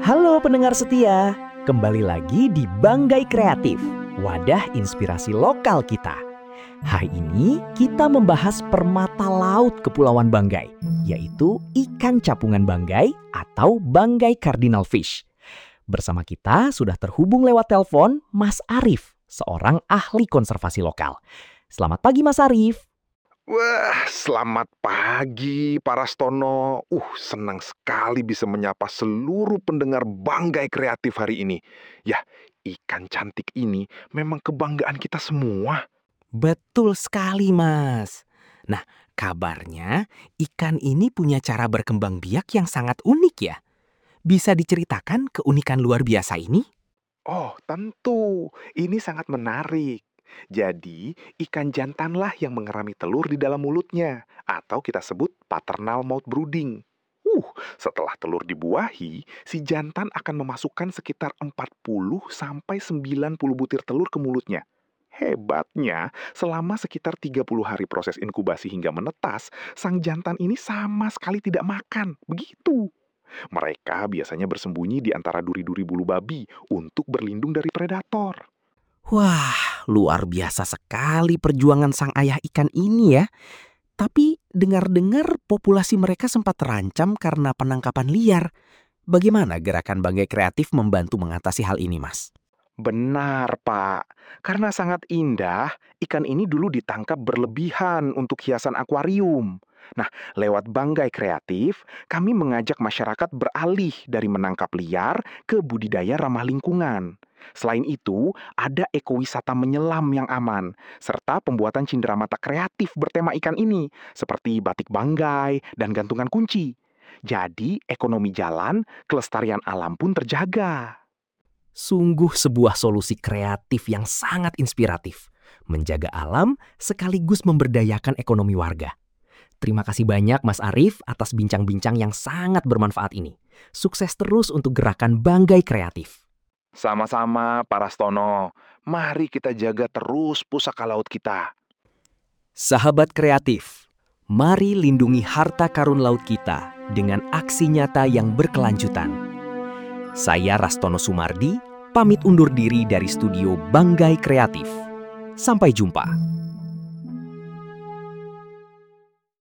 Halo pendengar setia, kembali lagi di Banggai Kreatif, wadah inspirasi lokal kita. Hari ini kita membahas permata laut Kepulauan Banggai, yaitu ikan capungan Banggai atau Banggai Cardinal Fish. Bersama kita sudah terhubung lewat telepon Mas Arif, seorang ahli konservasi lokal. Selamat pagi Mas Arif. Wah, selamat pagi para Stono. Senang sekali bisa menyapa seluruh pendengar Banggai Kreatif hari ini. Ya, ikan cantik ini memang kebanggaan kita semua. Betul sekali, Mas. Nah, kabarnya ikan ini punya cara berkembang biak yang sangat unik ya. Bisa diceritakan keunikan luar biasa ini? Oh, tentu. Ini sangat menarik. Jadi, ikan jantanlah yang mengerami telur di dalam mulutnya, atau kita sebut paternal mouth brooding. Setelah telur dibuahi, si jantan akan memasukkan sekitar 40 sampai 90 butir telur ke mulutnya. Hebatnya, selama sekitar 30 hari proses inkubasi hingga menetas, sang jantan ini sama sekali tidak makan. Begitu. Mereka biasanya bersembunyi di antara duri-duri bulu babi untuk berlindung dari predator. Wah, luar biasa sekali perjuangan sang ayah ikan ini ya. Tapi dengar-dengar populasi mereka sempat terancam karena penangkapan liar. Bagaimana gerakan Banggai Kreatif membantu mengatasi hal ini, Mas? Benar, Pak. Karena sangat indah, ikan ini dulu ditangkap berlebihan untuk hiasan akuarium. Nah, lewat Banggai Kreatif, kami mengajak masyarakat beralih dari menangkap liar ke budidaya ramah lingkungan. Selain itu, ada ekowisata menyelam yang aman, serta pembuatan cenderamata kreatif bertema ikan ini, seperti batik Banggai dan gantungan kunci. Jadi, ekonomi jalan, kelestarian alam pun terjaga. Sungguh sebuah solusi kreatif yang sangat inspiratif. Menjaga alam sekaligus memberdayakan ekonomi warga. Terima kasih banyak Mas Arif atas bincang-bincang yang sangat bermanfaat ini. Sukses terus untuk gerakan Banggai Kreatif. Sama-sama, para Stono. Mari kita jaga terus pusaka laut kita. Sahabat kreatif, mari lindungi harta karun laut kita dengan aksi nyata yang berkelanjutan. Saya Rastono Sumardi, pamit undur diri dari studio Banggai Kreatif. Sampai jumpa.